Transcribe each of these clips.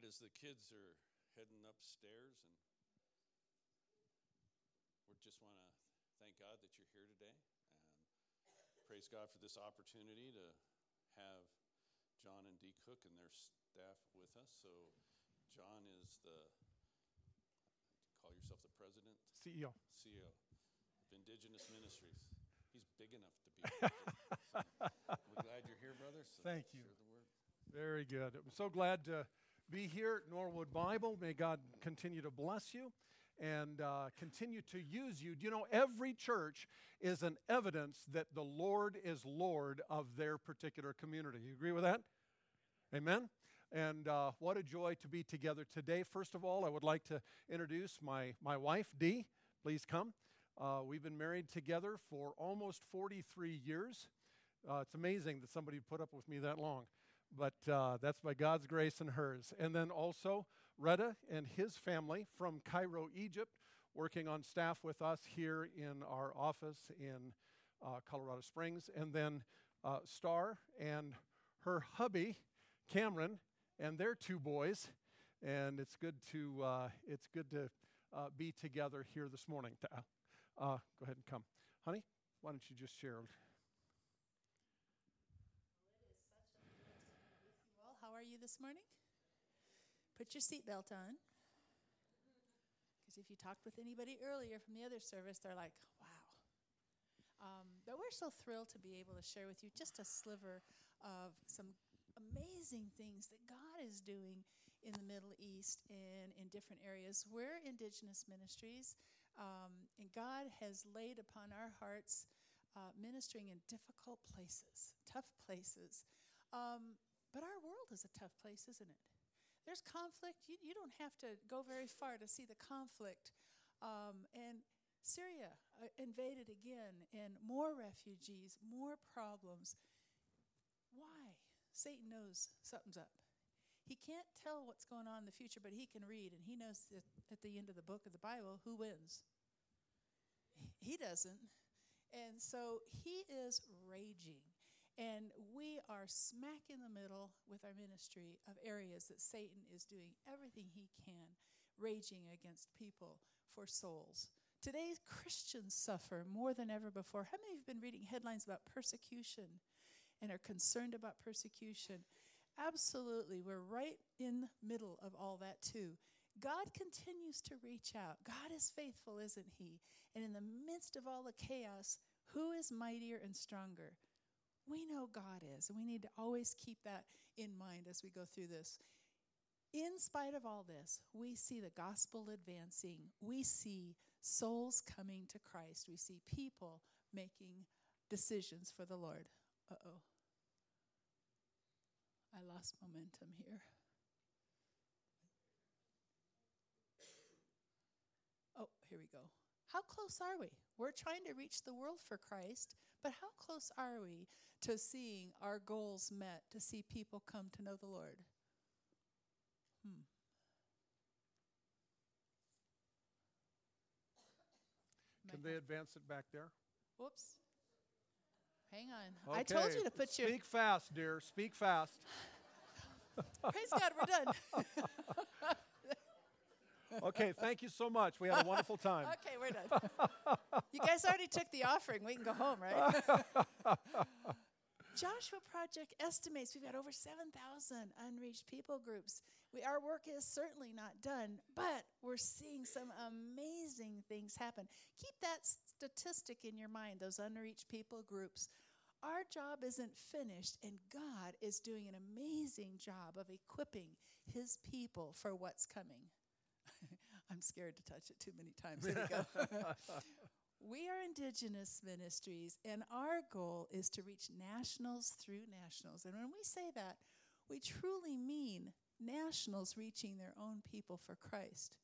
as the kids are heading upstairs, and we just want to thank God that you're here today, and praise God for this opportunity to have John and Dee Cook and their staff with us. So John is call yourself the president? CEO. CEO of Indigenous Ministries. He's big enough to be here. So we're glad you're here, brother. So thank you. Share the word. Very good. I'm so glad to be here at Norwood Bible. May God continue to bless you and continue to use you. Do you know, every church is an evidence that the Lord is Lord of their particular community. You agree with that? Amen? And what a joy to be together today. First of all, I would like to introduce my wife, Dee. Please come. We've been married together for almost 43 years. It's amazing that somebody put up with me that long. But that's by God's grace and hers. And then also Retta and his family from Cairo, Egypt, working on staff with us here in our office in Colorado Springs. And then Star and her hubby, Cameron, and their two boys. And it's good to be together here this morning. Go ahead and come. Honey, why don't you just share? How are you this morning? Put your seatbelt on. Because if you talked with anybody earlier from the other service, they're like, wow. But we're so thrilled to be able to share with you just a sliver of some amazing things that God is doing in the Middle East and in different areas. We're Indigenous Ministries, and God has laid upon our hearts ministering in difficult places, tough places. But our world is a tough place, isn't it? There's conflict. You don't have to go very far to see the conflict. And Syria invaded again, and more refugees, more problems. Why? Satan knows something's up. He can't tell what's going on in the future, but he can read, and he knows that at the end of the book of the Bible, who wins? He doesn't. And so he is raging. And we are smack in the middle with our ministry of areas that Satan is doing everything he can, raging against people for souls. Today, Christians suffer more than ever before. How many of you have been reading headlines about persecution and are concerned about persecution? Absolutely. We're right in the middle of all that too. God continues to reach out. God is faithful, isn't he? And in the midst of all the chaos, who is mightier and stronger? We know God is, and we need to always keep that in mind as we go through this. In spite of all this, we see the gospel advancing. We see souls coming to Christ. We see people making decisions for the Lord. Uh-oh. I lost momentum here. Oh, here we go. How close are we? We're trying to reach the world for Christ, but how close are we to seeing our goals met, to see people come to know the Lord? Can they advance it back there? Whoops. Hang on. Okay. I told you to put your... Speak fast, dear. Speak fast. Praise God, we're done. Okay, thank you so much. We had a wonderful time. Okay, we're done. You guys already took the offering. We can go home, right? Joshua Project estimates we've got over 7,000 unreached people groups. Our work is certainly not done, but we're seeing some amazing things happen. Keep that statistic in your mind, those unreached people groups. Our job isn't finished, and God is doing an amazing job of equipping his people for what's coming. I'm scared to touch it too many times. There we go. We are Indigenous Ministries, and our goal is to reach nationals through nationals. And when we say that, we truly mean nationals reaching their own people for Christ.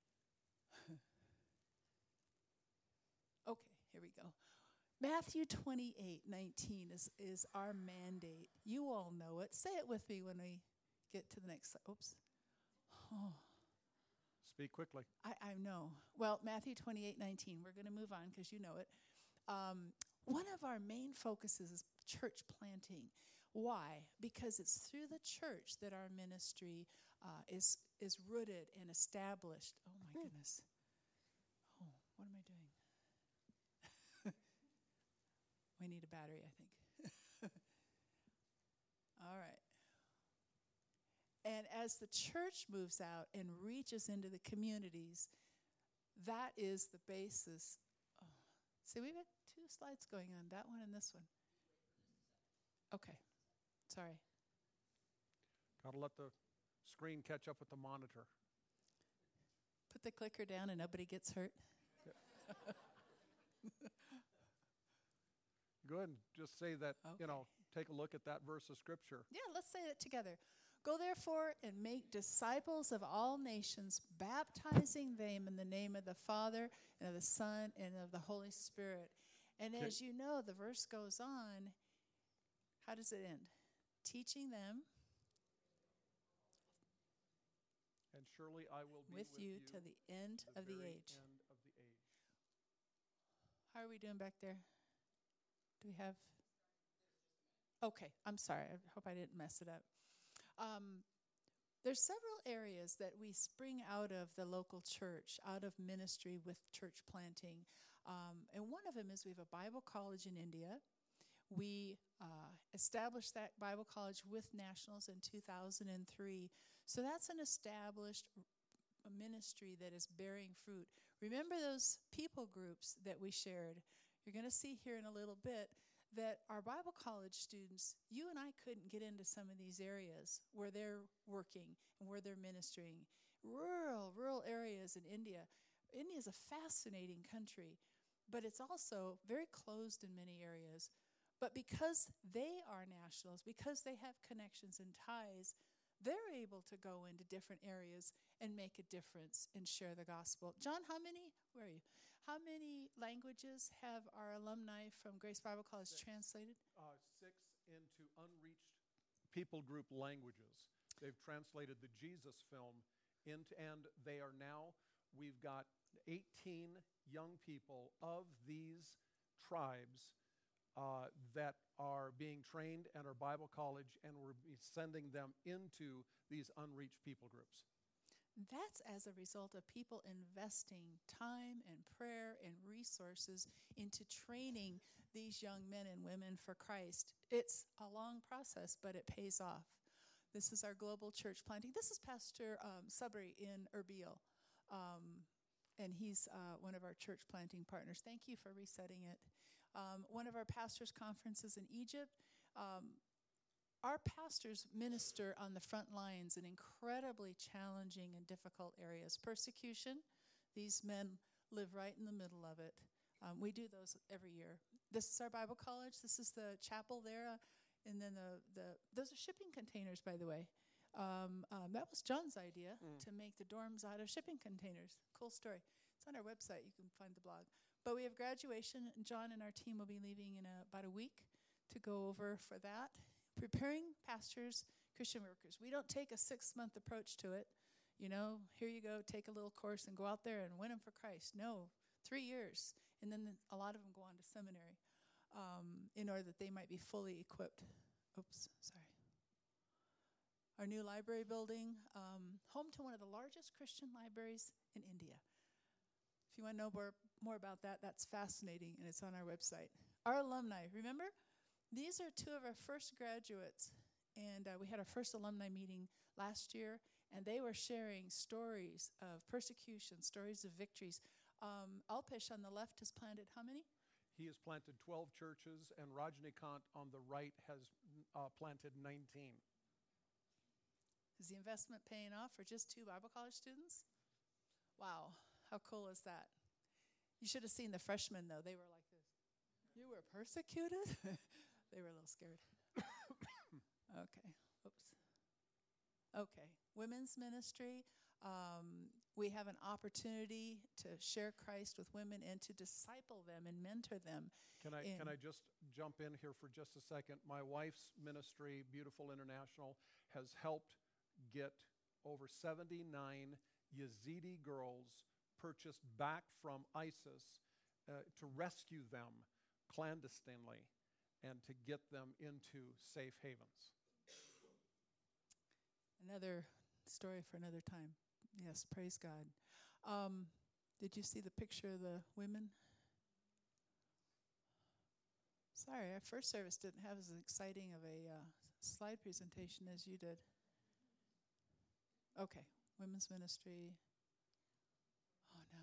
Okay, here we go. Matthew 28:19 is our mandate. You all know it. Say it with me when we get to the next slide. Oops. Oh. Speak quickly. I know. Well, Matthew 28:19. We're going to move on because you know it. One of our main focuses is church planting. Why? Because it's through the church that our ministry is rooted and established. Oh, my goodness. Oh, what am I doing? We need a battery, I think. All right. And as the church moves out and reaches into the communities, that is the basis. Oh. See, we've got 2 slides going on, that one and this one. Okay. Sorry. Got to let the screen catch up with the monitor. Put the clicker down and nobody gets hurt. Go ahead and just say that, Okay. take a look at that verse of Scripture. Yeah, let's say it together. Go therefore and make disciples of all nations, baptizing them in the name of the Father and of the Son and of the Holy Spirit. And Okay. as you know, the verse goes on. How does it end? Teaching them And surely I will be with you to the end of the very age. end of the age. How are we doing back there? Do we have? Okay, I'm sorry. I hope I didn't mess it up. There's several areas that we spring out of the local church, out of ministry with church planting. And one of them is we have a Bible college in India. We established that Bible college with Nationals in 2003. So that's an established ministry that is bearing fruit. Remember those people groups that we shared? You're going to see here in a little bit that our Bible college students, you and I couldn't get into some of these areas where they're working and where they're ministering. Rural areas in India. India is a fascinating country, but it's also very closed in many areas. But because they are nationals, because they have connections and ties, they're able to go into different areas and make a difference and share the gospel. John, where are you? How many languages have our alumni from Grace Bible College translated? 6 into unreached people group languages. They've translated the Jesus film into, and they are now, we've got 18 young people of these tribes that are being trained at our Bible college, and we're sending them into these unreached people groups. That's as a result of people investing time and prayer and resources into training these young men and women for Christ. It's a long process, but it pays off. This is our global church planting. This is Pastor Sabri in Erbil, and he's one of our church planting partners. Thank you for resetting it. One of our pastors' conferences in Egypt. Our pastors minister on the front lines in incredibly challenging and difficult areas. Persecution, these men live right in the middle of it. We do those every year. This is our Bible college. This is the chapel there. And then those are shipping containers, by the way. That was John's idea, to make the dorms out of shipping containers. Cool story. It's on our website. You can find the blog. But we have graduation. And John and our team will be leaving in about a week to go over for that. Preparing pastors, Christian workers. We don't take a 6-month approach to it. Here you go, take a little course and go out there and win them for Christ. No, 3 years. And then a lot of them go on to seminary in order that they might be fully equipped. Oops, sorry. Our new library building, home to one of the largest Christian libraries in India. If you want to know more about that, that's fascinating, and it's on our website. Our alumni, remember? These are 2 of our first graduates, and we had our first alumni meeting last year, and they were sharing stories of persecution, stories of victories. Alpesh on the left has planted how many? He has planted 12 churches, and Rajnikant on the right has planted 19. Is the investment paying off for just 2 Bible college students? Wow, how cool is that? You should have seen the freshmen, though. They were like this. You were persecuted? They were a little scared. Okay. Oops. Okay. Women's ministry. We have an opportunity to share Christ with women and to disciple them and mentor them. Can I just jump in here for just a second? My wife's ministry, Beautiful International, has helped get over 79 Yazidi girls purchased back from ISIS to rescue them clandestinely. and to get them into safe havens. Another story for another time. Yes, praise God. Did you see the picture of the women? Sorry, our first service didn't have as exciting of a slide presentation as you did. Okay, women's ministry. Oh, no.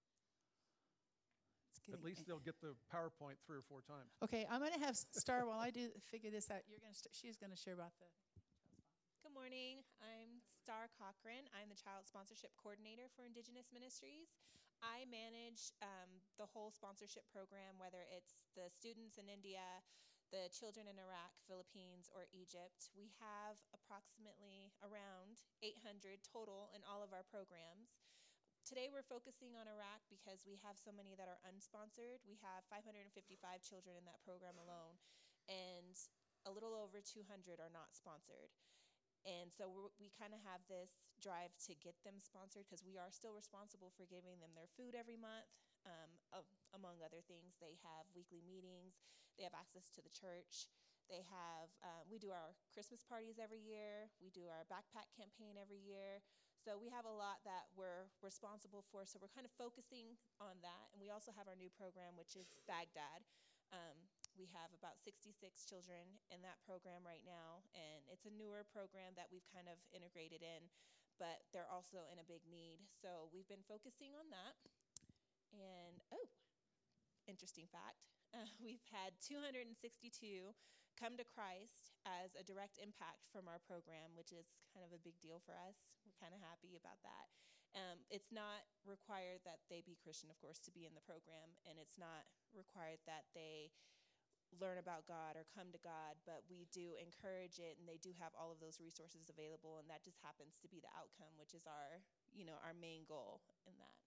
It's At least they'll get the PowerPoint 3 or 4 times. Okay, I'm going to have Star, while I do figure this out, she's going to share about the... Good morning. I'm Star Cochran. I'm the Child Sponsorship Coordinator for Indigenous Ministries. I manage the whole sponsorship program, whether it's the students in India, the children in Iraq, Philippines, or Egypt. We have approximately around 800 total in all of our programs. Today we're focusing on Iraq because we have so many that are unsponsored. We have 555 children in that program alone, and a little over 200 are not sponsored. And so we kind of have this drive to get them sponsored because we are still responsible for giving them their food every month, among other things. They have weekly meetings. They have access to the church. They have, we do our Christmas parties every year. We do our backpack campaign every year. So we have a lot that we're responsible for. So we're kind of focusing on that. And we also have our new program, which is Baghdad. We have about 66 children in that program right now, and it's a newer program that we've kind of integrated in, but they're also in a big need. So we've been focusing on that. And, interesting fact, we've had 262 come to Christ as a direct impact from our program, which is kind of a big deal for us. We're kind of happy about that. It's not required that they be Christian, of course, to be in the program, and it's not required that they learn about God or come to God, but we do encourage it, and they do have all of those resources available, and that just happens to be the outcome, which is our main goal in that.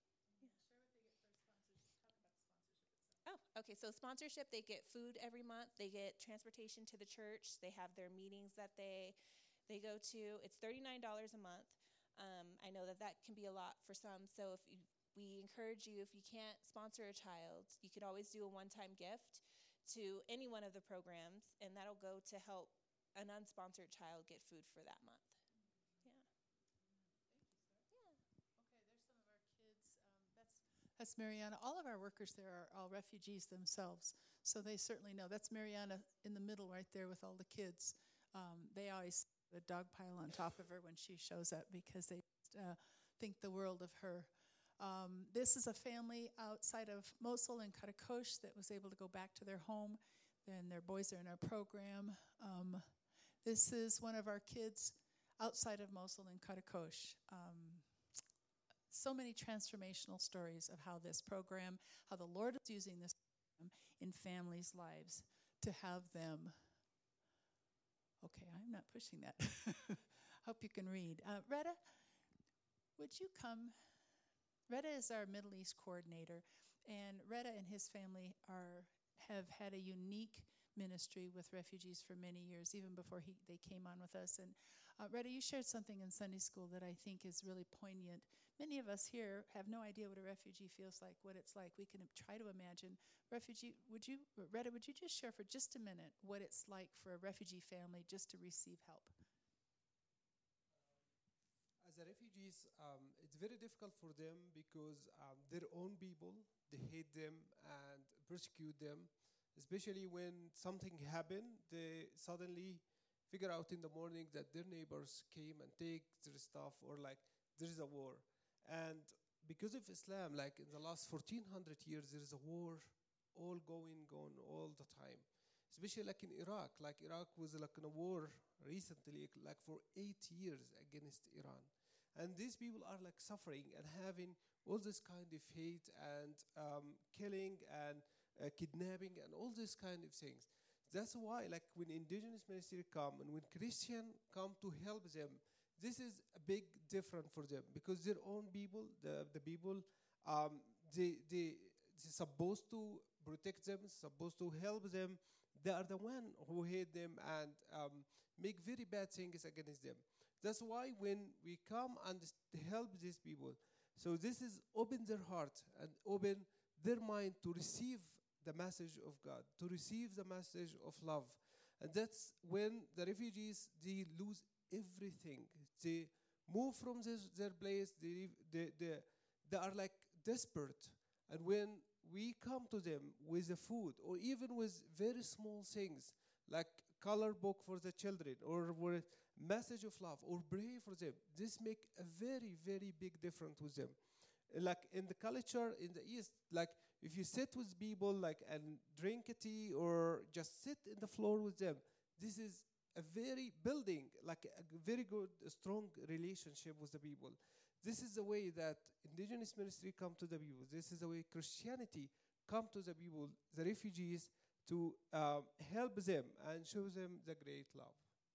Oh, okay. So sponsorship, they get food every month. They get transportation to the church. They have their meetings that they go to. It's $39 a month. I know that can be a lot for some. So we encourage you, if you can't sponsor a child, you could always do a one-time gift to any one of the programs, and that'll go to help an unsponsored child get food for that month. Yeah. Okay, there's some of our kids. That's Mariana. All of our workers there are all refugees themselves, so they certainly know. That's Mariana in the middle right there with all the kids. They always the dog pile on top of her when she shows up because they think the world of her. This is a family outside of Mosul and Karakosh that was able to go back to their home, and their boys are in our program. This is one of our kids outside of Mosul and Karakosh. So many transformational stories of how this program, how the Lord is using this program in families' lives to have them. Okay, I'm not pushing that. Hope you can read. Retta, would you come? Retta is our Middle East coordinator, and Retta and his family have had a unique ministry with refugees for many years, even before they came on with us. And Retta, you shared something in Sunday school that I think is really poignant. Many of us here have no idea what a refugee feels like, what it's like. We can try to imagine. Retta, would you just share for just a minute what it's like for a refugee family just to receive help? As a refugees, it's very difficult for them because their own people, they hate them and persecute them, especially when something happened. They suddenly figure out in the morning that their neighbors came and take their stuff, or like there is a war. And because of Islam, like in the last 1400 years, there is a war all going on all the time. Especially like in Iraq. Like Iraq was like in a war recently, like for 8 years against Iran. And these people are like suffering and having all this kind of hate and killing and kidnapping and all these kind of things. That's why like when indigenous ministry come and when Christian come to help them, this is a big difference for them because their own people, the people, they're supposed to protect them, supposed to help them. They are the one who hate them and make very bad things against them. That's why when we come and help these people, so this is open their heart and open their mind to receive the message of God, to receive the message of love. And that's when the refugees, they lose everything. They move from their place. They are like desperate. And when we come to them with the food, or even with very small things, like color book for the children, or with message of love, or pray for them, this make a very, very big difference with them. Like in the culture in the East, like if you sit with people like and drink a tea or just sit in the floor with them, this is a very building, like a very good, strong relationship with the people. This is the way that indigenous ministry come to the people. This is the way Christianity come to the people, the refugees, to help them and show them the great love.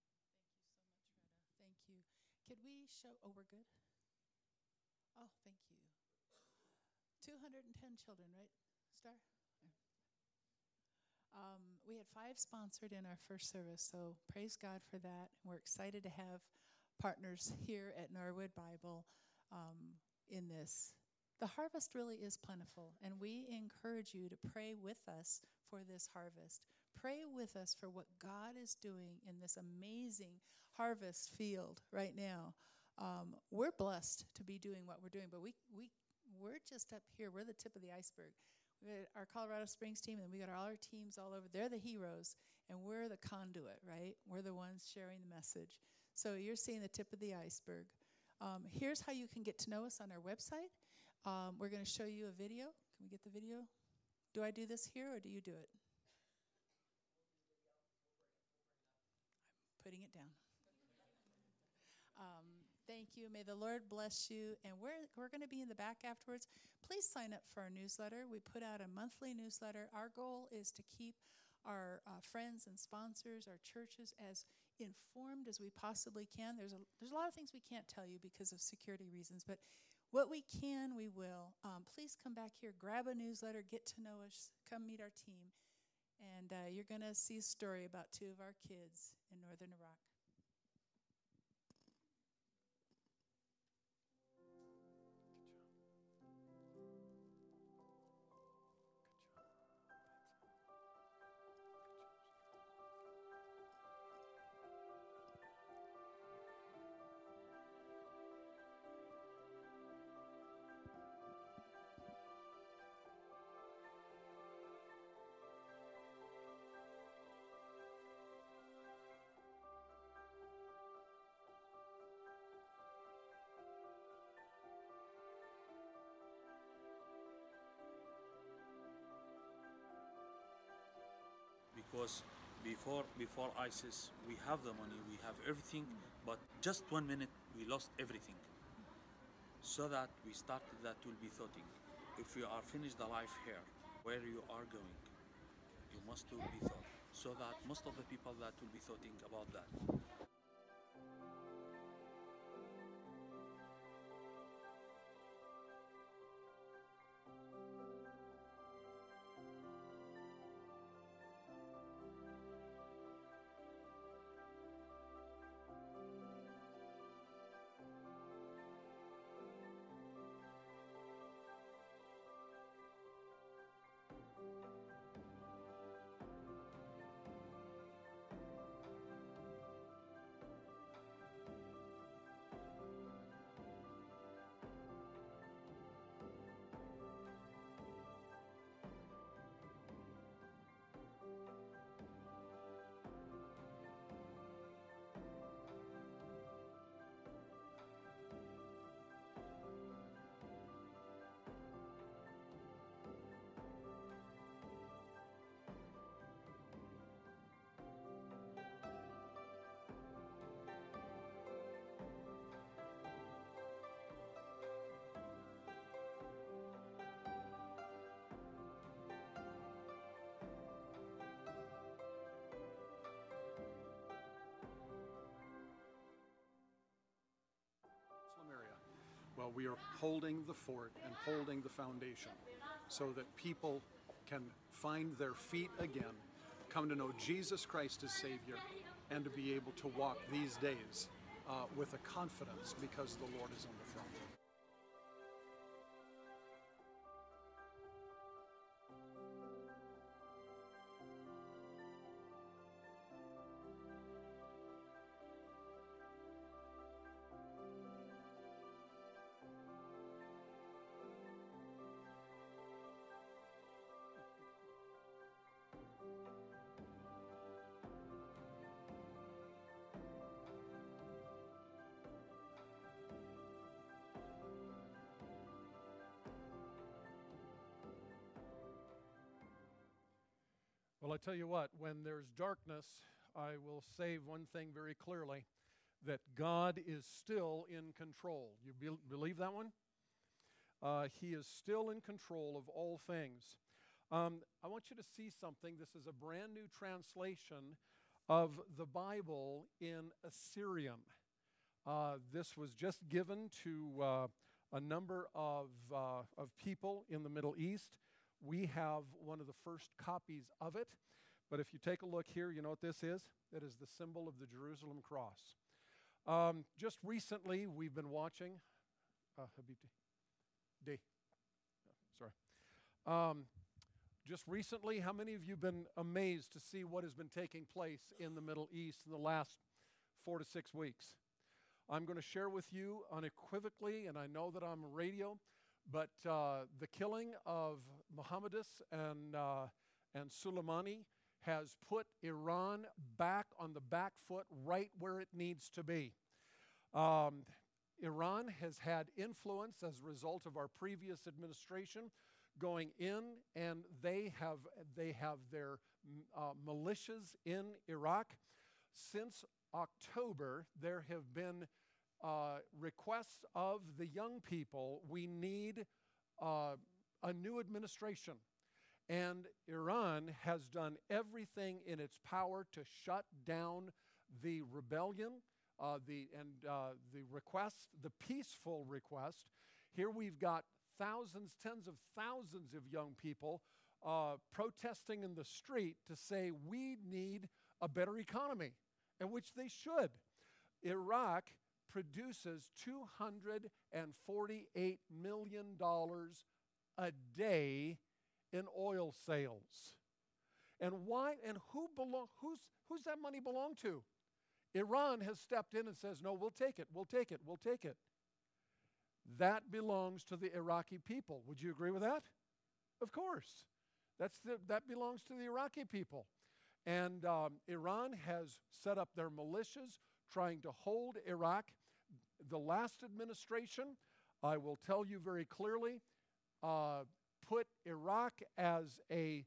Thank you. Could we show, oh, we're good? Oh, thank you. 210 children, right, Star? We had 5 sponsored in our first service, so praise God for that. We're excited to have partners here at Norwood Bible in this. The harvest really is plentiful, and we encourage you to pray with us for this harvest. Pray with us for what God is doing in this amazing harvest field right now. We're blessed to be doing what we're doing, but we're just up here. We're the tip of the iceberg. We got our Colorado Springs team, and we got all our teams all over. They're the heroes, and we're the conduit, right? We're the ones sharing the message. So you're seeing the tip of the iceberg. Here's how you can get to know us on our website. We're going to show you a video. Can we get the video? Do I do this here, or do you do it? I'm putting it down. Thank you. May the Lord bless you. And we're going to be in the back afterwards. Please sign up for our newsletter. We put out a monthly newsletter. Our goal is to keep our friends and sponsors, our churches, as informed as we possibly can. There's a lot of things we can't tell you because of security reasons, but what we can, we will. Please come back here, grab a newsletter, get to know us, come meet our team, and you're going to see a story about 2 of our kids in northern Iraq. Because before ISIS, we have the money, we have everything, but just 1 minute, we lost everything. So that we started that we'll be thoughting. If you are finished the life here, where you are going, you must to be thought. So that most of the people that will be thoughting about that. Well, we are holding the fort and holding the foundation so that people can find their feet again, come to know Jesus Christ as Savior, and to be able to walk these days with a confidence because the Lord is on the throne. I tell you what, when there's darkness, I will say one thing very clearly, that God is still in control. You believe that one? He is still in control of all things. I want you to see something. This is a brand new translation of the Bible in Assyrian. This was just given to a number of people in the Middle East. We have one of the first copies of it. But if you take a look here, you know what this is? It is the symbol of the Jerusalem cross. Just recently, we've been watching. Just recently, how many of you have been amazed to see what has been taking place in the Middle East in the last 4 to 6 weeks? I'm going to share with you unequivocally, and I know that I'm radio, but the killing of Mohammedis and Soleimani has put Iran back on the back foot right where it needs to be. Iran has had influence as a result of our previous administration going in, and they have their militias in Iraq. Since October, there have been requests of the young people, we need a new administration. And Iran has done everything in its power to shut down the rebellion, the request, the peaceful request. Here we've got thousands, tens of thousands of young people protesting in the street to say we need a better economy, and which they should. Iraq produces $248 million a day in oil sales. And why? And who's that money belong to? Iran has stepped in and says, no, we'll take it, we'll take it, we'll take it. That belongs to the Iraqi people. Would you agree with that? Of course. That belongs to the Iraqi people. And Iran has set up their militias trying to hold Iraq. The last administration, I will tell you very clearly, put Iraq as a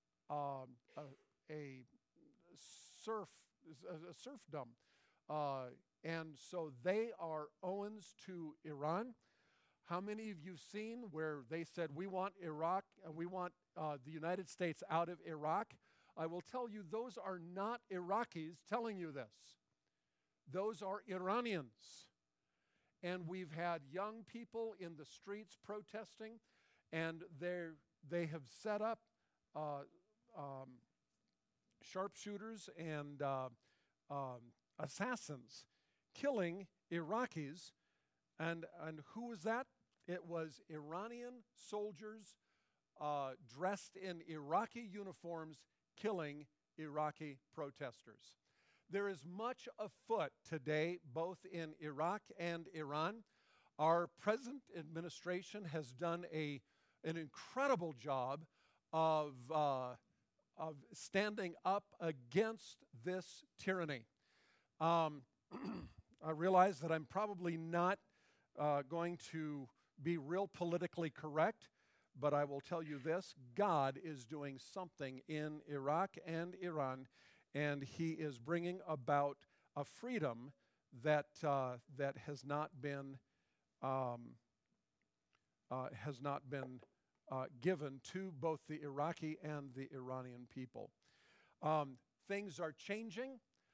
serfdom. And so they are owns to Iran. How many of you have seen where they said, we want Iraq, and we want the United States out of Iraq? I will tell you, those are not Iraqis telling you this. Those are Iranians. And we've had young people in the streets protesting, and they have set up sharpshooters and assassins killing Iraqis. And who was that? It was Iranian soldiers dressed in Iraqi uniforms killing Iraqi protesters. There is much afoot today, both in Iraq and Iran. Our present administration has done an incredible job of standing up against this tyranny. I realize that I'm probably not going to be real politically correct, but I will tell you this: God is doing something in Iraq and Iran, and He is bringing about a freedom that has not been given to both the Iraqi and the Iranian people. Things are changing.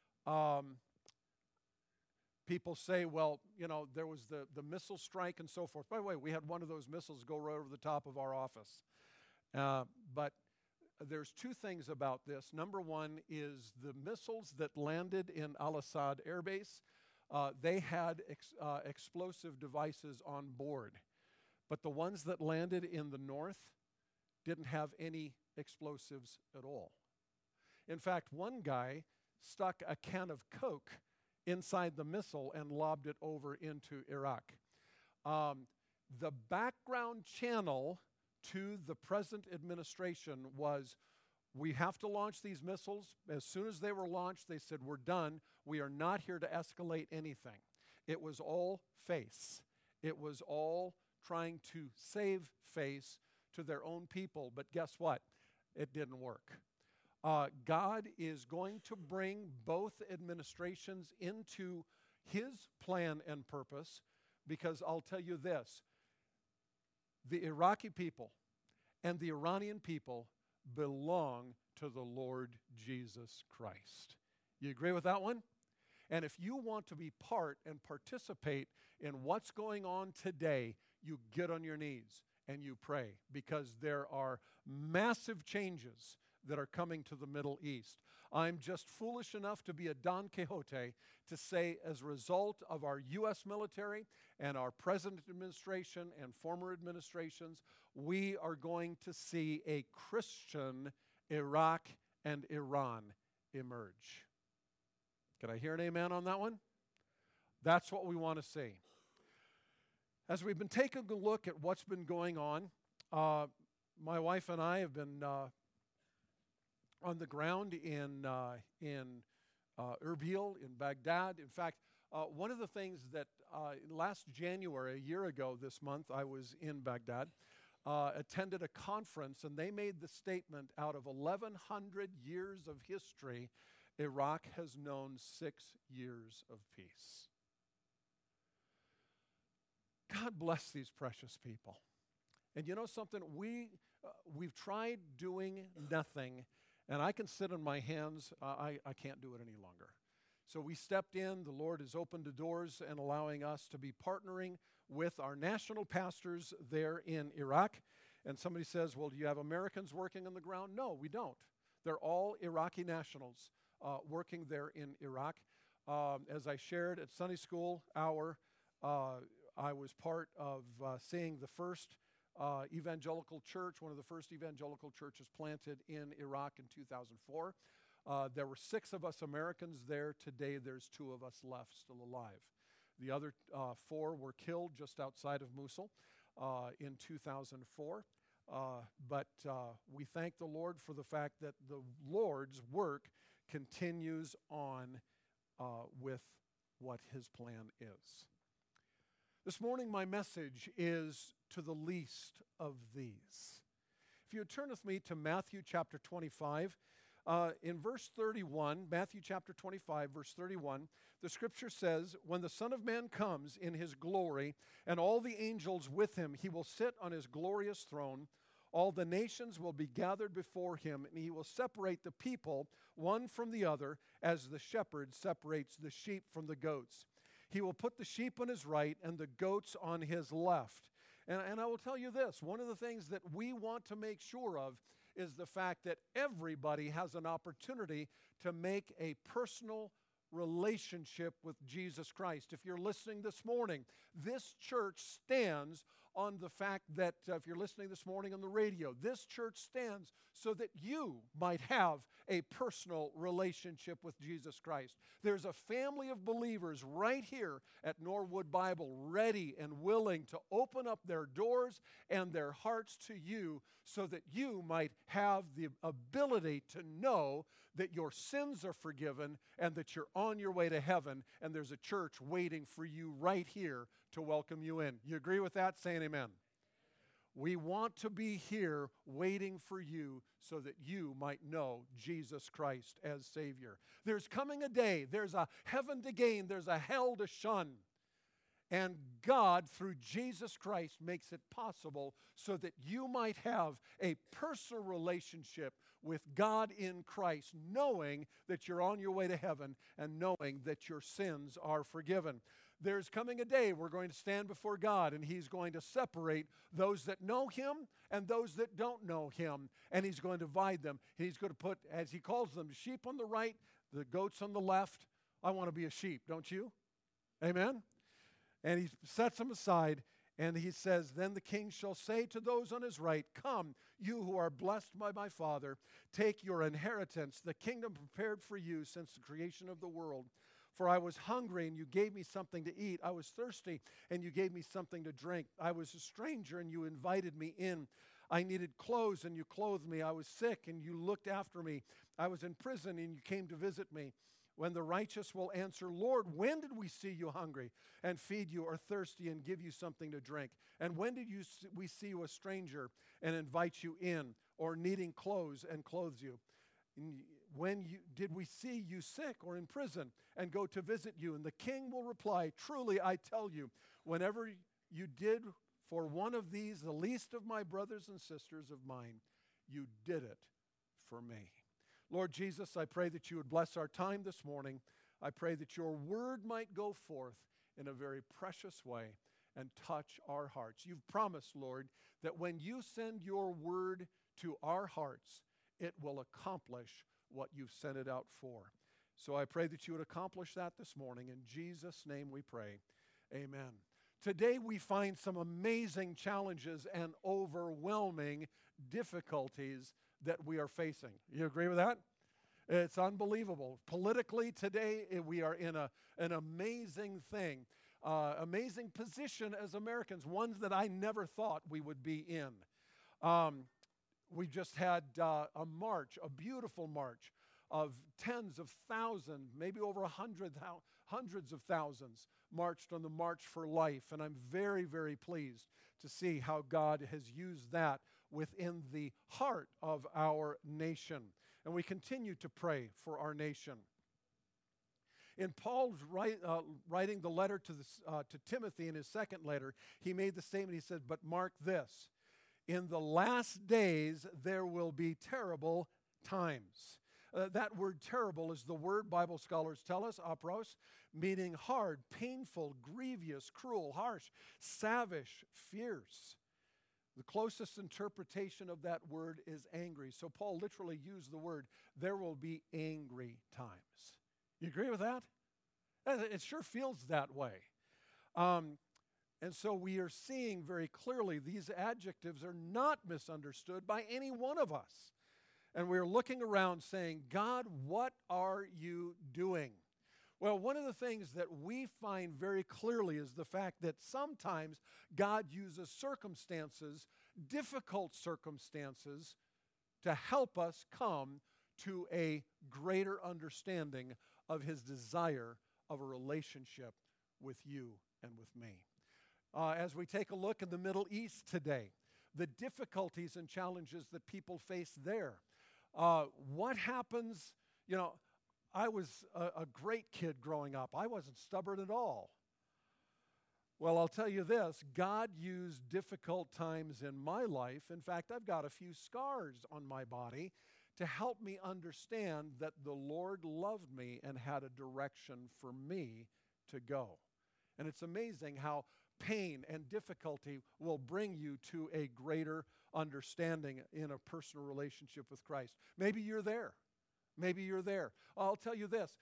People say, well, you know, there was the missile strike and so forth. By the way, we had one of those missiles go right over the top of our office. But there's two things about this. Number one is the missiles that landed in Al-Assad Air Base, they had explosive devices on board. But the ones that landed in the north didn't have any explosives at all. In fact, one guy stuck a can of Coke inside the missile and lobbed it over into Iraq. The background channel to the present administration was, we have to launch these missiles. As soon as they were launched, they said, we're done. We are not here to escalate anything. It was all face. It was all trying to save face to their own people. But guess what? It didn't work. God is going to bring both administrations into His plan and purpose, because I'll tell you this, the Iraqi people and the Iranian people belong to the Lord Jesus Christ. You agree with that one? And if you want to be part and participate in what's going on today, you get on your knees and you pray, because there are massive changes that are coming to the Middle East. I'm just foolish enough to be a Don Quixote to say, as a result of our U.S. military and our present administration and former administrations, we are going to see a Christian Iraq and Iran emerge. Can I hear an amen on that one? That's what we want to see. As we've been taking a look at what's been going on, my wife and I have been on the ground in Erbil, in Baghdad. In fact, one of the things that last January, a year ago this month, I was in Baghdad, attended a conference, and they made the statement, out of 1,100 years of history, Iraq has known 6 years of peace. God bless these precious people. And you know something? We've tried doing nothing, and I can sit on my hands. I can't do it any longer. So we stepped in. The Lord has opened the doors and allowing us to be partnering with our national pastors there in Iraq. And somebody says, well, do you have Americans working on the ground? No, we don't. They're all Iraqi nationals working there in Iraq. As I shared at Sunday School Hour, I was part of seeing the first evangelical church, one of the first evangelical churches planted in Iraq in 2004. There were 6 of us Americans there. Today, there's 2 of us left still alive. The other 4 were killed just outside of Mosul in 2004. But we thank the Lord for the fact that the Lord's work continues on with what His plan is. This morning, my message is to the least of these. If you would turn with me to Matthew chapter 25, in verse 31, Matthew chapter 25, verse 31, the scripture says, when the Son of Man comes in His glory and all the angels with Him, He will sit on His glorious throne. All the nations will be gathered before Him, and He will separate the people one from the other, as the shepherd separates the sheep from the goats. He will put the sheep on His right and the goats on His left. And I will tell you this, one of the things that we want to make sure of is the fact that everybody has an opportunity to make a personal relationship with Jesus Christ. If you're listening this morning, this church stands on the fact that if you're listening this morning on the radio, this church stands so that you might have a personal relationship with Jesus Christ. There's a family of believers right here at Norwood Bible ready and willing to open up their doors and their hearts to you so that you might have the ability to know that your sins are forgiven and that you're on your way to heaven, and there's a church waiting for you right here to welcome you in. You agree with that? Say an amen. We want to be here waiting for you so that you might know Jesus Christ as Savior. There's coming a day, there's a heaven to gain, there's a hell to shun. And God, through Jesus Christ, makes it possible so that you might have a personal relationship with God in Christ, knowing that you're on your way to heaven and knowing that your sins are forgiven. There's coming a day we're going to stand before God, and He's going to separate those that know Him and those that don't know Him, and He's going to divide them. He's going to put, as He calls them, sheep on the right, the goats on the left. I want to be a sheep, don't you? Amen? And He sets them aside, and He says, then the King shall say to those on His right, come, you who are blessed by my Father, take your inheritance, the kingdom prepared for you since the creation of the world. For I was hungry, and you gave me something to eat. I was thirsty, and you gave me something to drink. I was a stranger, and you invited me in. I needed clothes, and you clothed me. I was sick, and you looked after me. I was in prison, and you came to visit me. When the righteous will answer, Lord, when did we see you hungry and feed you, or thirsty and give you something to drink? And when did we see you a stranger and invite you in, or needing clothes and clothe you? did we see you sick or in prison and go to visit you? And the king will reply, truly I tell you, whenever you did for one of these, the least of my brothers and sisters of mine, you did it for me. Lord Jesus, I pray that you would bless our time this morning. I pray that your word might go forth in a very precious way and touch our hearts. You've promised, Lord, that when you send your word to our hearts, it will accomplish what you've sent it out for. So I pray that you would accomplish that this morning. In Jesus' name we pray. Amen. Today we find some amazing challenges and overwhelming difficulties that we are facing. You agree with that? It's unbelievable. Politically today, we are in an amazing thing, amazing position as Americans, ones that I never thought we would be in. We just had a march, a beautiful march of tens of thousands, maybe over hundreds of thousands marched on the March for Life. And I'm very, very pleased to see how God has used that within the heart of our nation. And we continue to pray for our nation. In Paul's writing the letter to Timothy in his second letter, he made the statement, he said, but mark this, in the last days there will be terrible times. That word terrible is the word Bible scholars tell us, apros, meaning hard, painful, grievous, cruel, harsh, savage, fierce. The closest interpretation of that word is angry. So Paul literally used the word, there will be angry times. You agree with that? It sure feels that way. And so we are seeing very clearly these adjectives are not misunderstood by any one of us. And we're looking around saying, God, what are you doing? Well, one of the things that we find very clearly is the fact that sometimes God uses circumstances, difficult circumstances, to help us come to a greater understanding of his desire of a relationship with you and with me. As we take a look in the Middle East today, the difficulties and challenges that people face there. What happens, I was a great kid growing up. I wasn't stubborn at all. Well, I'll tell you this, God used difficult times in my life. In fact, I've got a few scars on my body to help me understand that the Lord loved me and had a direction for me to go. And it's amazing how pain and difficulty will bring you to a greater understanding in a personal relationship with Christ. Maybe you're there. Maybe you're there. I'll tell you this.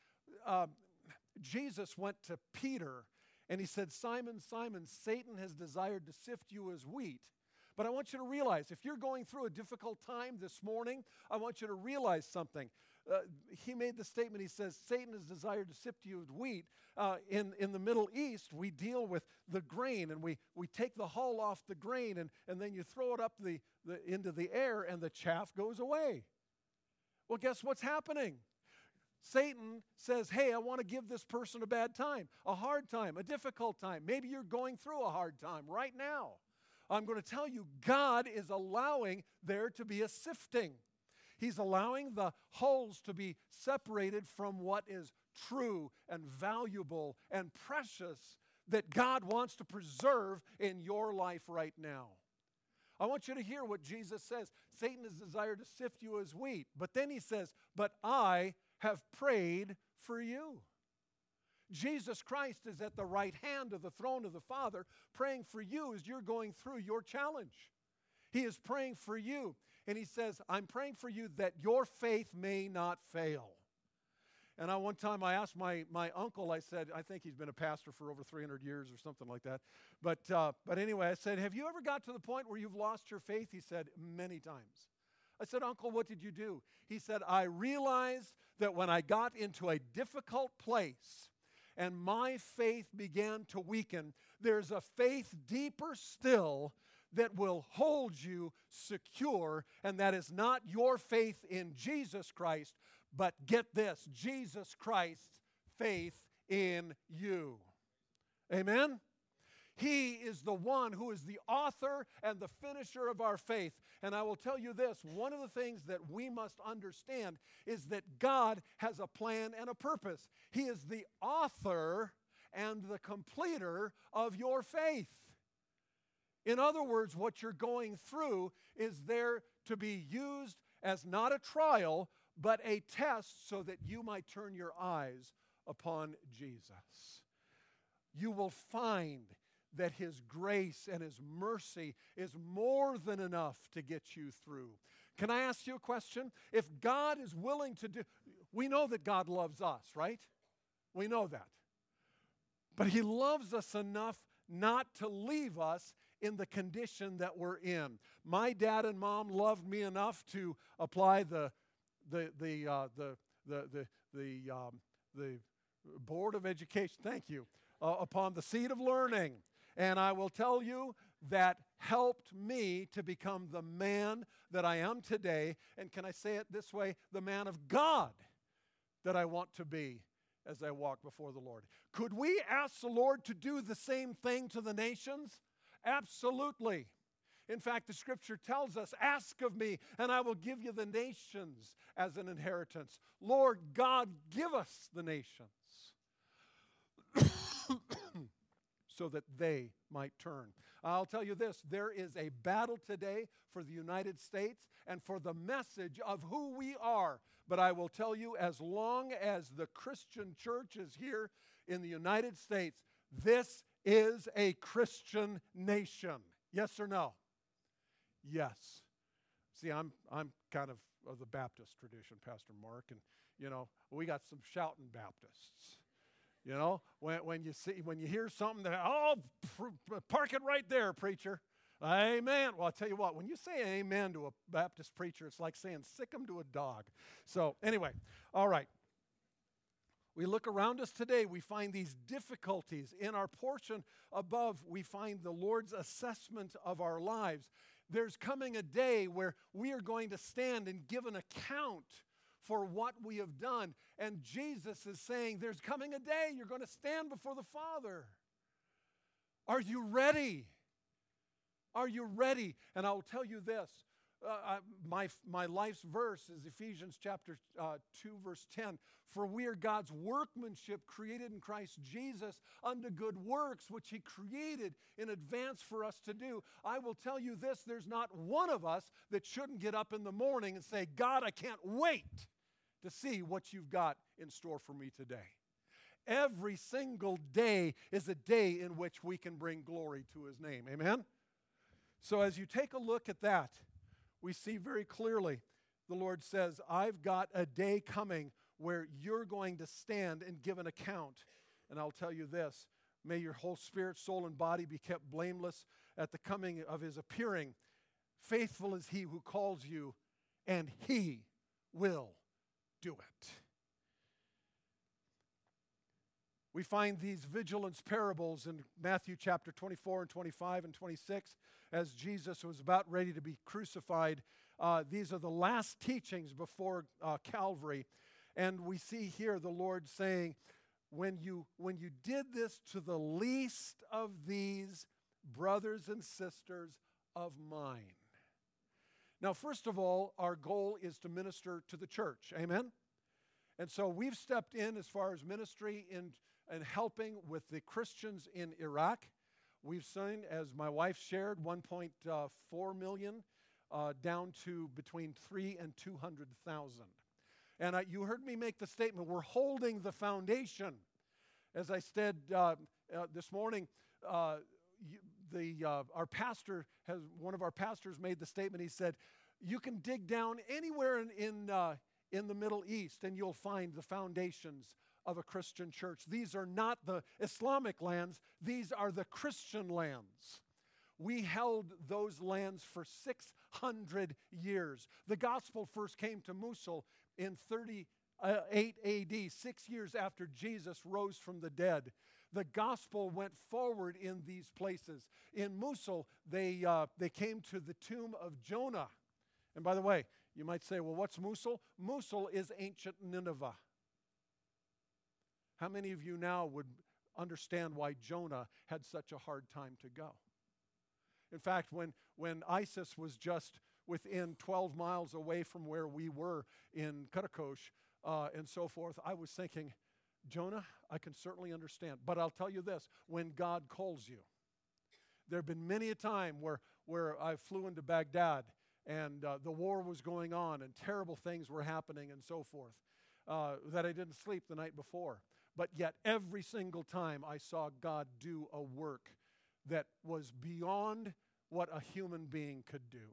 Jesus went to Peter and he said, Simon, Simon, Satan has desired to sift you as wheat. But I want you to realize, if you're going through a difficult time this morning, I want you to realize something. He made the statement, he says, Satan has desired to sift you as wheat. In the Middle East, we deal with the grain, and we take the hull off the grain, and then you throw it up into the air, and the chaff goes away. Well, guess what's happening? Satan says, hey, I want to give this person a bad time, a hard time, a difficult time. Maybe you're going through a hard time right now. I'm going to tell you, God is allowing there to be a sifting. He's allowing the hulls to be separated from what is true and valuable and precious that God wants to preserve in your life right now. I want you to hear what Jesus says. Satan has desired to sift you as wheat. But then he says, but I have prayed for you. Jesus Christ is at the right hand of the throne of the Father, praying for you as you're going through your challenge. He is praying for you. And he says, I'm praying for you that your faith may not fail. And one time I asked my uncle, I said, I think he's been a pastor for over 300 years or something like that. But anyway, I said, have you ever got to the point where you've lost your faith? He said, many times. I said, Uncle, what did you do? He said, I realized that when I got into a difficult place and my faith began to weaken, there's a faith deeper still that will hold you secure, and that is not your faith in Jesus Christ, but get this, Jesus Christ's faith in you. Amen? He is the one who is the author and the finisher of our faith. And I will tell you this, one of the things that we must understand is that God has a plan and a purpose. He is the author and the completer of your faith. In other words, what you're going through is there to be used as not a trial, but a test so that you might turn your eyes upon Jesus. You will find that His grace and His mercy is more than enough to get you through. Can I ask you a question? If God is willing to do, we know that God loves us, right? We know that. But He loves us enough not to leave us in the condition that we're in. My dad and mom loved me enough to apply the Board of Education, thank you, upon the seed of learning. And I will tell you that helped me to become the man that I am today. And can I say it this way? The man of God that I want to be as I walk before the Lord. Could we ask the Lord to do the same thing to the nations? Absolutely. In fact, the Scripture tells us, ask of me, and I will give you the nations as an inheritance. Lord God, give us the nations so that they might turn. I'll tell you this, there is a battle today for the United States and for the message of who we are. But I will tell you, as long as the Christian church is here in the United States, this is a Christian nation. Yes or no? Yes. See, I'm kind of the Baptist tradition, Pastor Mark, and we got some shouting Baptists. When you hear something that, park it right there, preacher. Amen. Well, I'll tell you what, when you say amen to a Baptist preacher, it's like saying sick 'em to a dog. So anyway, all right. We look around us today, we find these difficulties. In our portion above, we find the Lord's assessment of our lives. There's coming a day where we are going to stand and give an account for what we have done. And Jesus is saying, there's coming a day you're going to stand before the Father. Are you ready? Are you ready? And I'll tell you this. My life's verse is Ephesians chapter 2, verse 10. For we are God's workmanship created in Christ Jesus unto good works, which He created in advance for us to do. I will tell you this, there's not one of us that shouldn't get up in the morning and say, God, I can't wait to see what you've got in store for me today. Every single day is a day in which we can bring glory to His name. Amen? So as you take a look at that, we see very clearly the Lord says, I've got a day coming where you're going to stand and give an account. And I'll tell you this, may your whole spirit, soul, and body be kept blameless at the coming of His appearing. Faithful is He who calls you, and He will do it. We find these vigilance parables in Matthew chapter 24 and 25 and 26 as Jesus was about ready to be crucified. These are the last teachings before Calvary. And we see here the Lord saying, when you did this to the least of these brothers and sisters of mine. Now, first of all, our goal is to minister to the church. Amen? And so we've stepped in as far as ministry and helping with the Christians in Iraq. We've seen, as my wife shared, 1.4 million down to between 3 and 200,000. And you heard me make the statement, we're holding the foundation. As I said this morning, our pastor one of our pastors made the statement. He said, you can dig down anywhere in the Middle East and you'll find the foundations of a Christian church. These are not the Islamic lands. These are the Christian lands. We held those lands for 600 years. The gospel first came to Mosul in 38 AD, 6 years after Jesus rose from the dead. The gospel went forward in these places. In Mosul, they came to the tomb of Jonah. And by the way, you might say, well, what's Mosul? Mosul is ancient Nineveh. How many of you now would understand why Jonah had such a hard time to go. In fact, when ISIS was just within 12 miles away from where we were in Karakosh and so forth, I was thinking, Jonah, I can certainly understand. But I'll tell you this, when God calls you, there have been many a time where I flew into Baghdad and the war was going on and terrible things were happening and so forth, that I didn't sleep the night before. But yet every single time I saw God do a work that was beyond what a human being could do.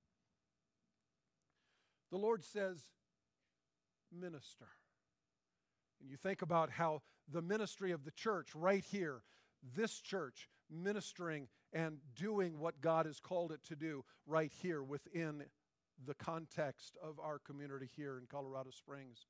The Lord says, minister. And you think about how the ministry of the church right here, this church, ministering and doing what God has called it to do right here within the context of our community here in Colorado Springs.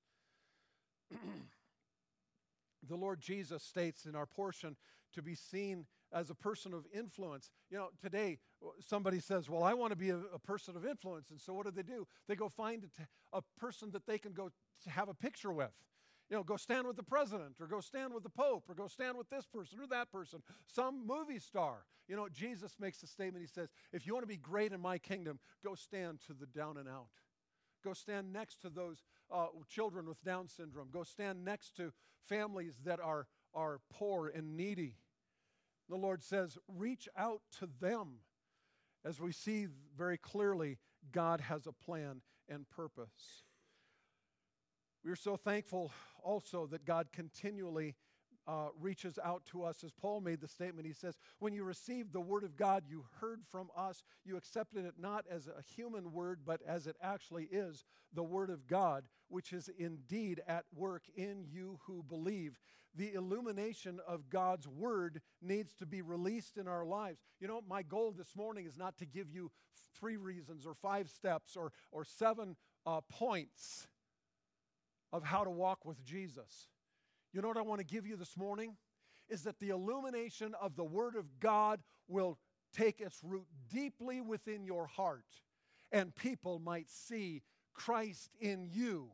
The Lord Jesus states in our portion to be seen as a person of influence. You know, today somebody says, well, I want to be a person of influence. And so what do? They go find a person that they can go have a picture with. You know, go stand with the president, or go stand with the Pope, or go stand with this person or that person, some movie star. You know, Jesus makes a statement. He says, if you want to be great in my kingdom, go stand to the down and out. Go stand next to those children with Down syndrome. Go stand next to families that are poor and needy. The Lord says, reach out to them. As we see very clearly, God has a plan and purpose. We're so thankful also that God continually reaches out to us. As Paul made the statement, he says, when you received the word of God you heard from us, you accepted it not as a human word, but as it actually is, the word of God, which is indeed at work in you who believe. The illumination of God's word needs to be released in our lives. You know, my goal this morning is not to give you 3 reasons or 5 steps or 7 points of how to walk with Jesus. You know what I want to give you this morning? Is that the illumination of the Word of God will take its root deeply within your heart, and people might see Christ in you.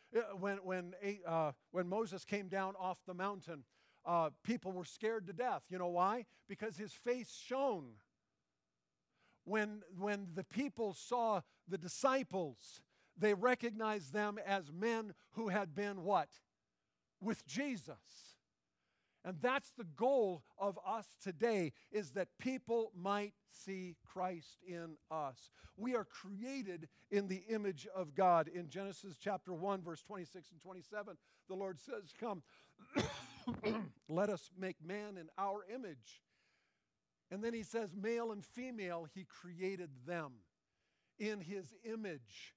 When Moses came down off the mountain, people were scared to death. You know why? Because his face shone. When the people saw the disciples, they recognized them as men who had been what? With Jesus. And that's the goal of us today, is that people might see Christ in us. We are created in the image of God. In Genesis chapter 1, verse 26 and 27, the Lord says, come, let us make man in our image. And then he says, male and female, he created them. In his image,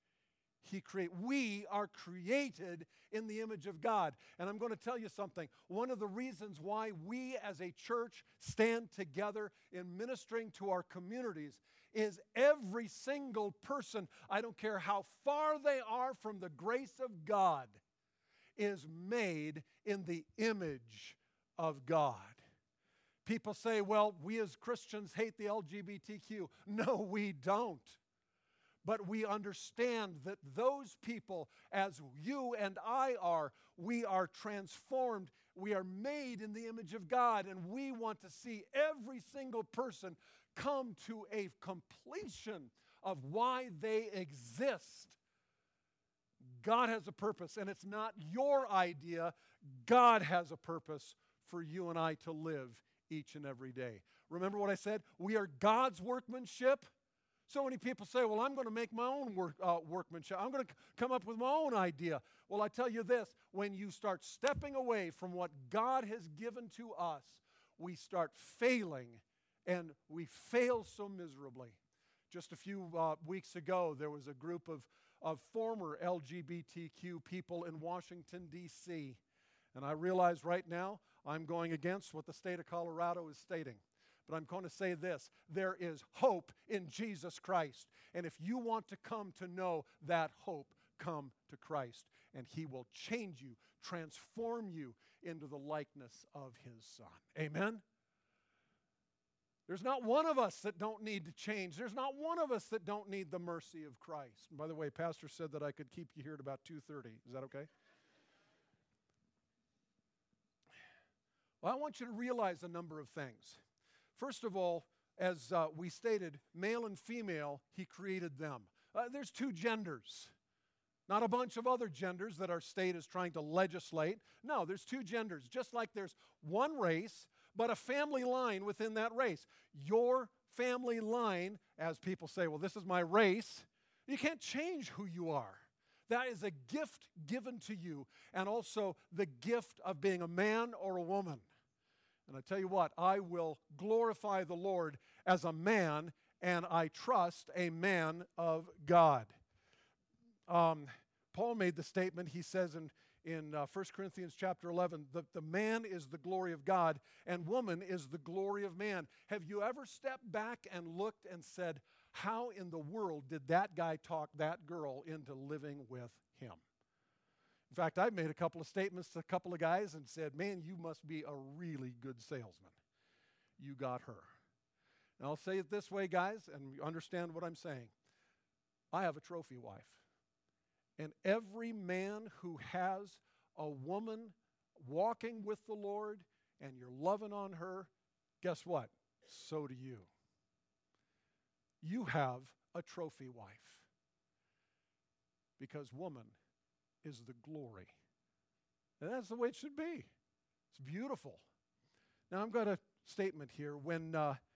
we are created in the image of God. And I'm going to tell you something. One of the reasons why we as a church stand together in ministering to our communities is every single person, I don't care how far they are from the grace of God, is made in the image of God. People say, well, we as Christians hate the LGBTQ. No, we don't. But we understand that those people, as you and I are, we are transformed. We are made in the image of God, and we want to see every single person come to a completion of why they exist. God has a purpose, and it's not your idea. God has a purpose for you and I to live each and every day. Remember what I said? We are God's workmanship. So many people say, well, I'm going to make my own workmanship. I'm going to come up with my own idea. Well, I tell you this, when you start stepping away from what God has given to us, we start failing, and we fail so miserably. Just a few weeks ago, there was a group of former LGBTQ people in Washington, D.C., and I realize right now I'm going against what the state of Colorado is stating. But I'm going to say this, there is hope in Jesus Christ. And if you want to come to know that hope, come to Christ. And He will change you, transform you into the likeness of His Son. Amen? There's not one of us that don't need to change. There's not one of us that don't need the mercy of Christ. And by the way, Pastor said that I could keep you here at about 2:30. Is that okay? Well, I want you to realize a number of things. First of all, as we stated, male and female, he created them. There's two genders, not a bunch of other genders that our state is trying to legislate. No, there's two genders, just like there's one race, but a family line within that race. Your family line, as people say, well, this is my race, you can't change who you are. That is a gift given to you, and also the gift of being a man or a woman. And I tell you what, I will glorify the Lord as a man, and I trust a man of God. Paul made the statement, he says in 1 Corinthians chapter 11, the man is the glory of God, and woman is the glory of man. Have you ever stepped back and looked and said, how in the world did that guy talk that girl into living with him? In fact, I've made a couple of statements to a couple of guys and said, man, you must be a really good salesman. You got her. And I'll say it this way, guys, and you understand what I'm saying. I have a trophy wife. And every man who has a woman walking with the Lord and you're loving on her, guess what? So do you. You have a trophy wife. Because woman is the glory. And that's the way it should be. It's beautiful. Now, I've got a statement here. When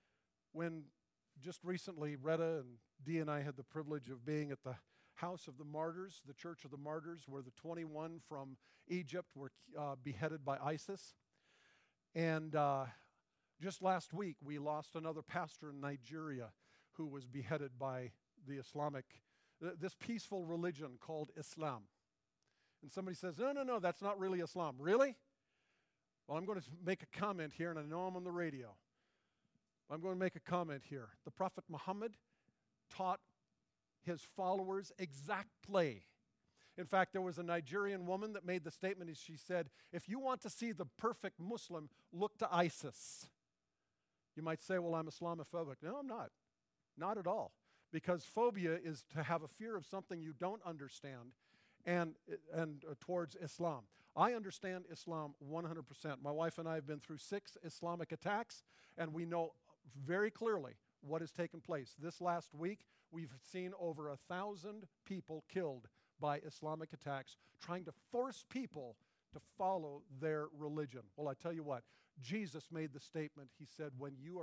just recently, Retta and Dee and I had the privilege of being at the House of the Martyrs, the Church of the Martyrs, where the 21 from Egypt were beheaded by ISIS. And just last week, we lost another pastor in Nigeria who was beheaded by the this peaceful religion called Islam. And somebody says, no, that's not really Islam. Really? Well, I'm going to make a comment here, and I know I'm on the radio. I'm going to make a comment here. The Prophet Muhammad taught his followers exactly. In fact, there was a Nigerian woman that made the statement, she said, if you want to see the perfect Muslim, look to ISIS. You might say, well, I'm Islamophobic. No, I'm not. Not at all. Because phobia is to have a fear of something you don't understand and towards Islam. I understand Islam 100%. My wife and I have been through 6 Islamic attacks, and we know very clearly what has taken place. This last week, we've seen over 1,000 people killed by Islamic attacks, trying to force people to follow their religion. Well, I tell you what, Jesus made the statement. He said, when you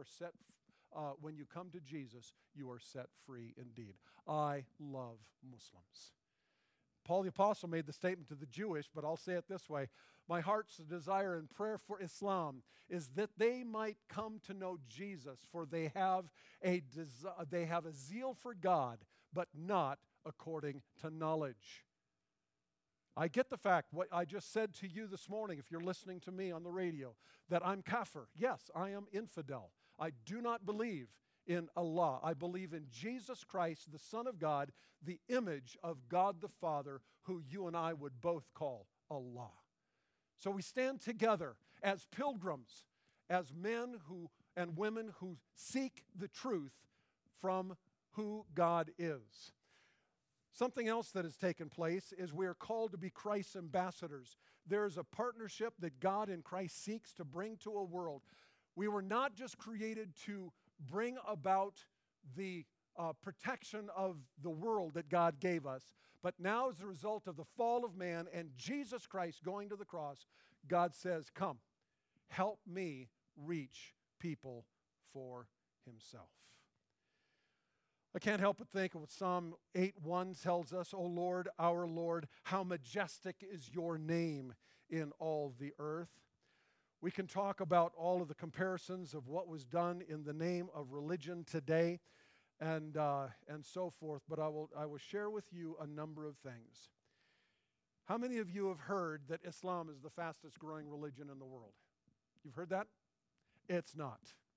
come to Jesus, you are set free indeed. I love Muslims. Paul the Apostle made the statement to the Jewish, but I'll say it this way. My heart's desire and prayer for Islam is that they might come to know Jesus, for they have a zeal for God, but not according to knowledge. I get the fact, what I just said to you this morning, if you're listening to me on the radio, that I'm kafir. Yes, I am infidel. I do not believe in Allah. I believe in Jesus Christ, the Son of God, the image of God the Father, who you and I would both call Allah. So we stand together as pilgrims, as men and women who seek the truth from who God is. Something else that has taken place is we are called to be Christ's ambassadors. There is a partnership that God in Christ seeks to bring to a world. We were not just created to bring about the protection of the world that God gave us, but now as a result of the fall of man and Jesus Christ going to the cross, God says, come, help me reach people for himself. I can't help but think of what Psalm 8:1 tells us, O Lord, our Lord, how majestic is your name in all the earth. We can talk about all of the comparisons of what was done in the name of religion today and so forth, but I will share with you a number of things. How many of you have heard that Islam is the fastest growing religion in the world? You've heard that? It's not.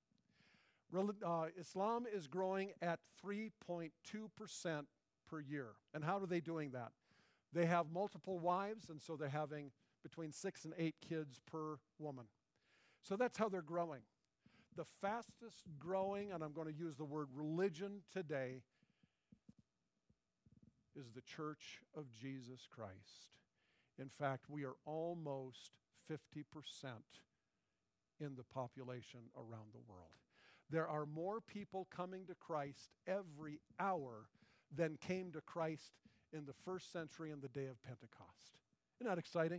Islam is growing at 3.2% per year. And how are they doing that? They have multiple wives, and so they're having between 6 and 8 kids per woman. So that's how they're growing. The fastest growing, and I'm going to use the word religion today, is the Church of Jesus Christ. In fact, we are almost 50% in the population around the world. There are more people coming to Christ every hour than came to Christ in the first century in the day of Pentecost. Isn't that exciting?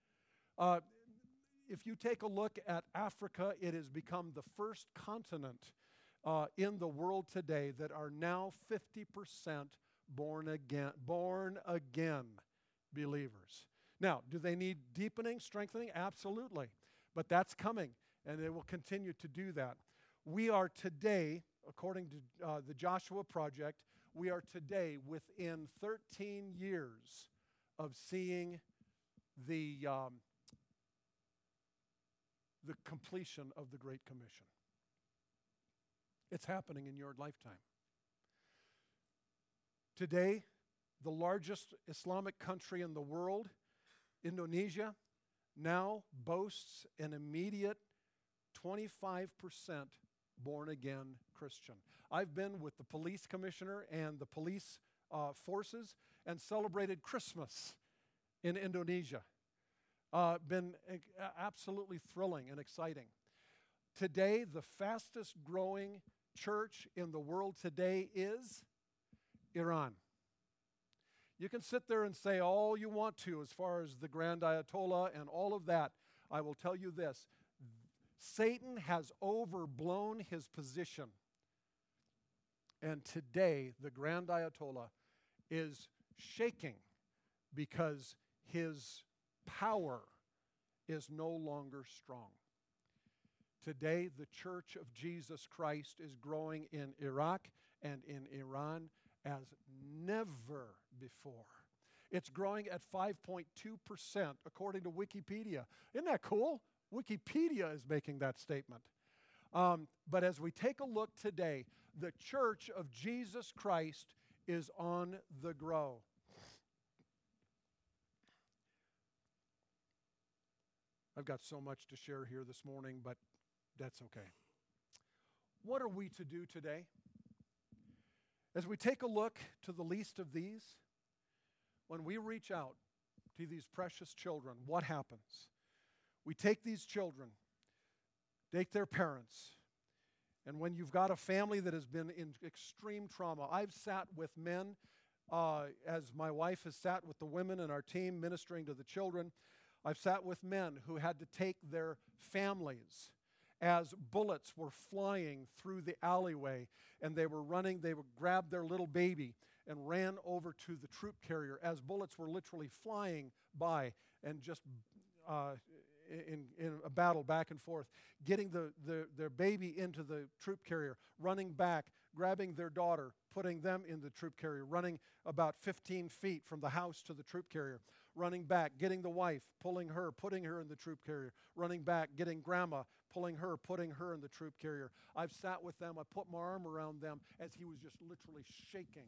If you take a look at Africa, it has become the first continent in the world today that are now 50% born again believers. Now, do they need deepening, strengthening? Absolutely. But that's coming, and they will continue to do that. We are today, according to the Joshua Project, we are today within 13 years of seeing the completion of the Great Commission. It's happening in your lifetime. Today, the largest Islamic country in the world, Indonesia, now boasts an immediate 25% born-again Christian. I've been with the police commissioner and the police forces and celebrated Christmas in Indonesia. Been absolutely thrilling and exciting. Today, the fastest growing church in the world today is Iran. You can sit there and say all you want to as far as the Grand Ayatollah and all of that. I will tell you this. Satan has overblown his position. And today, the Grand Ayatollah is shaking because his power is no longer strong. Today, the Church of Jesus Christ is growing in Iraq and in Iran as never before. It's growing at 5.2% according to Wikipedia. Isn't that cool? Wikipedia is making that statement. But as we take a look today, the Church of Jesus Christ is on the grow. I've got so much to share here this morning, but that's okay. What are we to do today? As we take a look to the least of these, when we reach out to these precious children, what happens? We take these children, take their parents, and when you've got a family that has been in extreme trauma, I've sat with men, as my wife has sat with the women in our team ministering to the children. I've sat with men who had to take their families as bullets were flying through the alleyway and they were running, they would grab their little baby and ran over to the troop carrier as bullets were literally flying by and just in a battle back and forth, getting their baby into the troop carrier, running back, grabbing their daughter, putting them in the troop carrier, running about 15 feet from the house to the troop carrier, running back, getting the wife, pulling her, putting her in the troop carrier, running back, getting grandma, pulling her, putting her in the troop carrier. I've sat with them, I put my arm around them as he was just literally shaking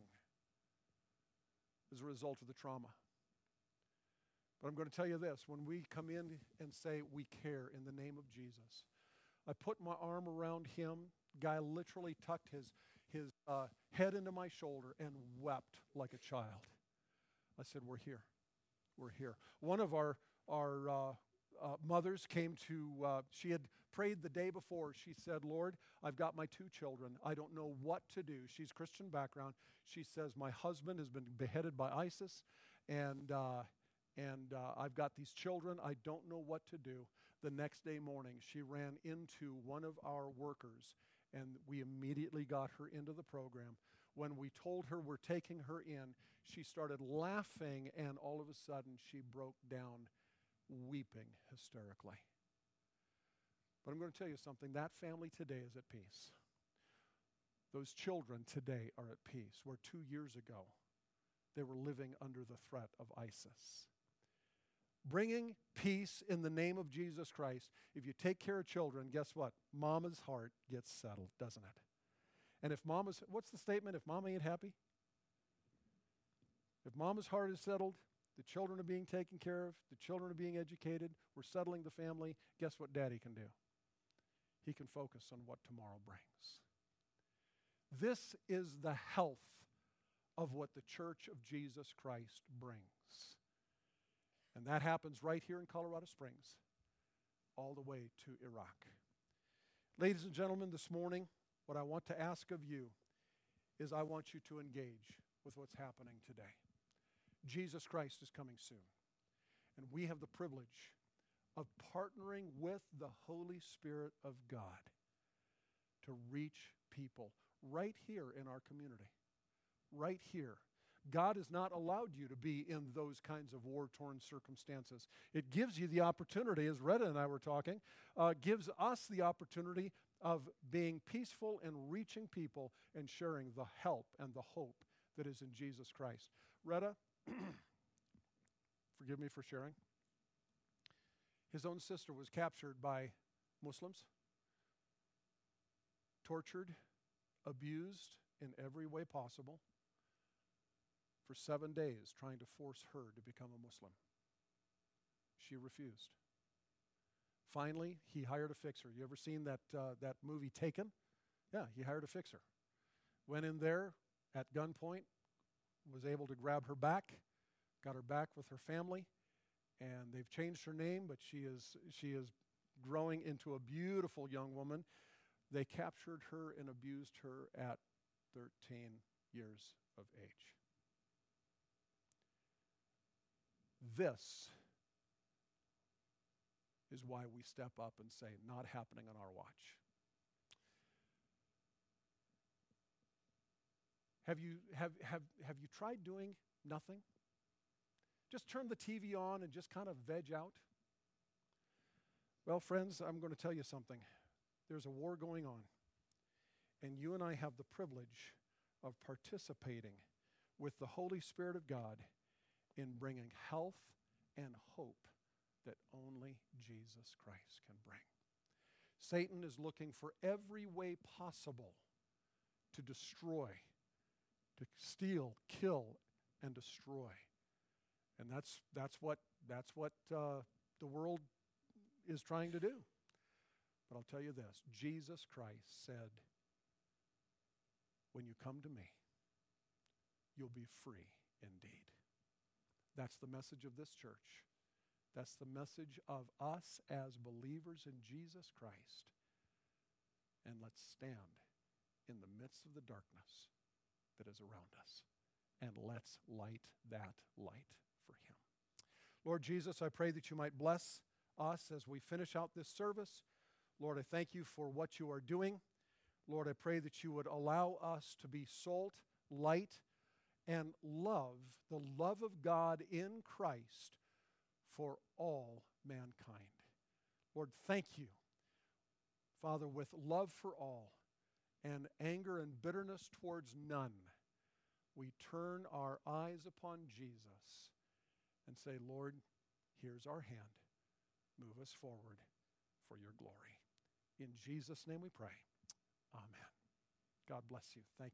as a result of the trauma. But I'm going to tell you this, when we come in and say we care in the name of Jesus, I put my arm around him, guy literally tucked his head into my shoulder and wept like a child. I said, we're here. We're here. One of our mothers came to, she had prayed the day before. She said, Lord, I've got my 2 children. I don't know what to do. She's Christian background. She says, my husband has been beheaded by ISIS, and I've got these children. I don't know what to do. The next day morning, she ran into one of our workers, and we immediately got her into the program. When we told her we're taking her in, she started laughing, and all of a sudden, she broke down weeping hysterically. But I'm going to tell you something. That family today is at peace. Those children today are at peace, where 2 years ago, they were living under the threat of ISIS. Bringing peace in the name of Jesus Christ. If you take care of children, guess what? Mama's heart gets settled, doesn't it? And if what's the statement? If mama ain't happy? If mama's heart is settled, the children are being taken care of, the children are being educated, we're settling the family, guess what daddy can do? He can focus on what tomorrow brings. This is the health of what the Church of Jesus Christ brings. And that happens right here in Colorado Springs. all the way to Iraq. Ladies and gentlemen, this morning, what I want to ask of you is I want you to engage with what's happening today. Jesus Christ is coming soon, and we have the privilege of partnering with the Holy Spirit of God to reach people right here in our community, right here. God has not allowed you to be in those kinds of war-torn circumstances. It gives you the opportunity, as Retta and I were talking, gives us the opportunity of being peaceful and reaching people and sharing the help and the hope that is in Jesus Christ. Retta, forgive me for sharing. His own sister was captured by Muslims, tortured, abused in every way possible for 7 days, trying to force her to become a Muslim. She refused. Finally, he hired a fixer. You ever seen that movie Taken? Yeah, he hired a fixer. Went in there at gunpoint, was able to grab her back, got her back with her family, and they've changed her name, but she is growing into a beautiful young woman. They captured her and abused her at 13 years of age. This is why we step up and say, not happening on our watch. Have you tried doing nothing? Just turn the TV on and just kind of veg out? Well, friends, I'm going to tell you something. There's a war going on, and you and I have the privilege of participating with the Holy Spirit of God in bringing health and hope that only Jesus Christ can bring. Satan is looking for every way possible to destroy, to steal, kill, and destroy. And that's what the world is trying to do. But I'll tell you this, Jesus Christ said, when you come to me, you'll be free indeed. That's the message of this church. That's the message of us as believers in Jesus Christ. And let's stand in the midst of the darkness that is around us. And let's light that light for him. Lord Jesus, I pray that you might bless us as we finish out this service. Lord, I thank you for what you are doing. Lord, I pray that you would allow us to be salt, light, and love, the love of God in Christ for all mankind. Lord, thank you, Father, with love for all and anger and bitterness towards none, we turn our eyes upon Jesus and say, Lord, here's our hand. Move us forward for your glory. In Jesus' name we pray. Amen. God bless you. Thank you.